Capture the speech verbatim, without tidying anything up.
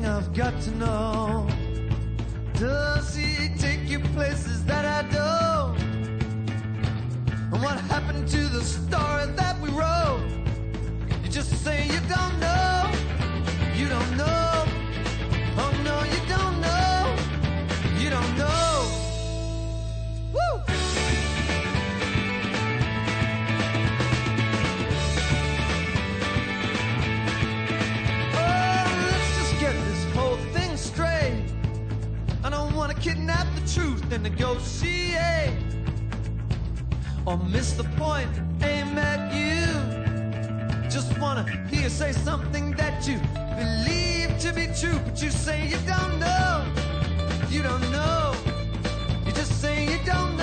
I've got to know. Does he take you places that I don't? And what happened to the story that we wrote? You just say you don't know. You don't know. Oh no, you don't know. You don't know. Woo! Kidnap the truth and negotiate, or miss the point, aim at you. Just wanna hear you say something that you believe to be true, but you say you don't know. You don't know. You just say you don't know.